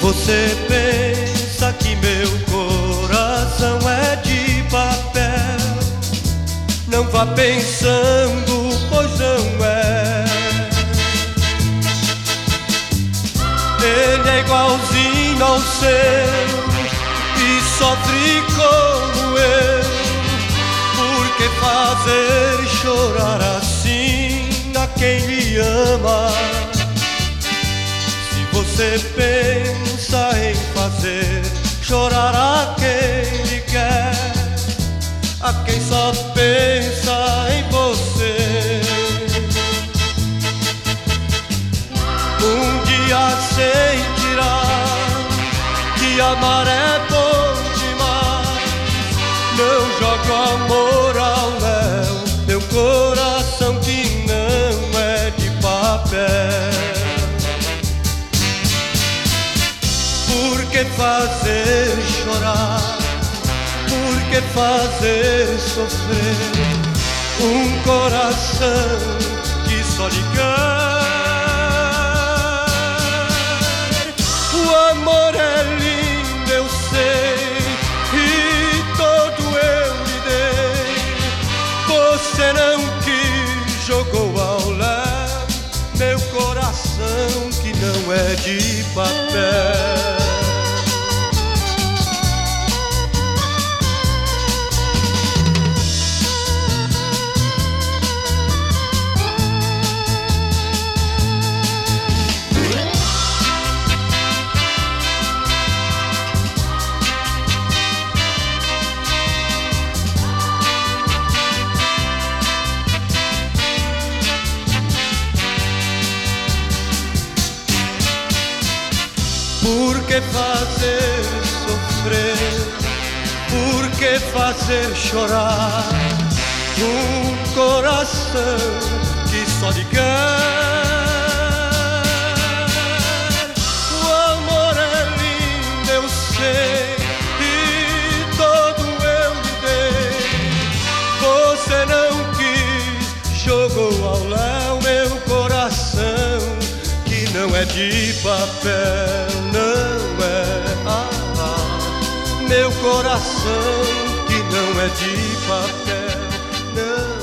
Você pensa que meu coração é de papel? Não vá pensando, pois não é. Ele é igualzinho ao seu e sofre como eu. Por que fazer chorar assim a quem lhe ama? Se você pensa em fazer chorar a quem lhe quer, a quem só pensa em você, um dia sentirá que amar é bom demais. Não jogue o amor ao léu, meu coração que não é de papel. Por que fazer chorar? Por que fazer sofrer um coração que só lhe quer? O amor é lindo, eu sei, e todo eu lhe dei. Você não quis, jogou ao léu meu coração que não é de papel. Por que fazer sofrer? Por que fazer chorar um coração que só lhe quer? O amor é lindo, eu sei, e todo eu lhe dei. Você não quis, jogou ao léu meu coração que não é de papel. Não é, meu coração que não é de papel, não.